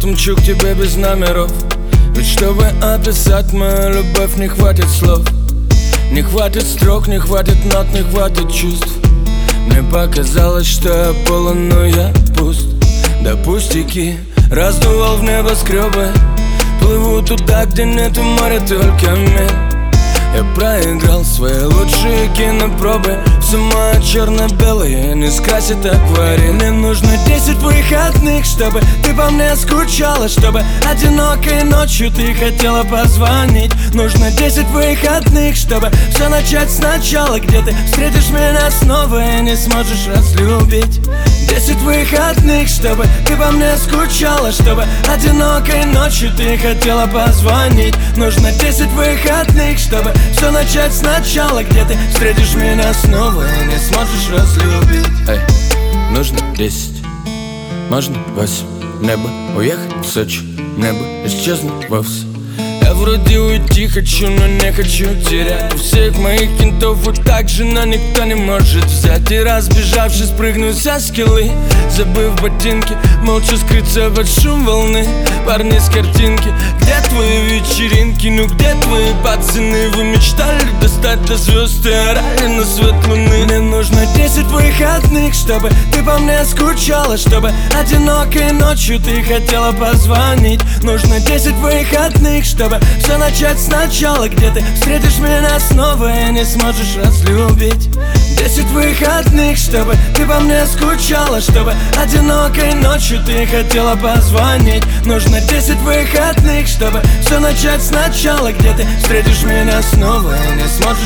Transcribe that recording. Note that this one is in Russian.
мчу к тебе без номеров. Ведь чтобы описать мою любовь, не хватит слов. Не хватит строк, не хватит нот, не хватит чувств. Мне показалось, что я полон, но я пуст. Да пустяки, раздувал в небоскребы. Плыву туда, где нету моря, только мир. Я проиграл свои лучшие кинопробы. Все мое черно-белое не скрасит акварель. Мне нужно 10 выходных, чтобы ты по мне скучала, чтобы одинокой ночью ты хотела позвонить. Нужно 10 выходных, чтобы все начать сначала, где ты встретишь меня снова и не сможешь разлюбить. 10 выходных, чтобы ты по мне скучала, чтобы одинокой ночью ты хотела позвонить. Нужно 10 выходных, чтобы все начать сначала, где ты встретишь меня снова и не сможешь разлюбить. Эй, нужно 10, можно 8. Небо, уехать в Сочи, небо исчезнуть вовсе. Я вроде уйти хочу, но не хочу терять. У всех моих кентов вот так же, но никто не может взять. И разбежавшись, прыгну за скиллы, забыв ботинки, молча скрыться под шум волны. Парни с картинки, где твои вечеринки? Ну где твои пацаны? Вы мечтали достать до звезд и орали на свет луны. Мне нужно 10 выходных, чтобы ты по мне скучала, чтобы одинокой ночью ты хотела позвонить. Нужно 10 выходных, чтобы все начать сначала, где ты встретишь меня снова и не сможешь разлюбить. 10 выходных, чтобы ты по мне скучала, чтобы одинокой ночью ты хотела позвонить. Нужно 10 выходных, чтобы все начать сначала, где ты встретишь меня снова и не сможешь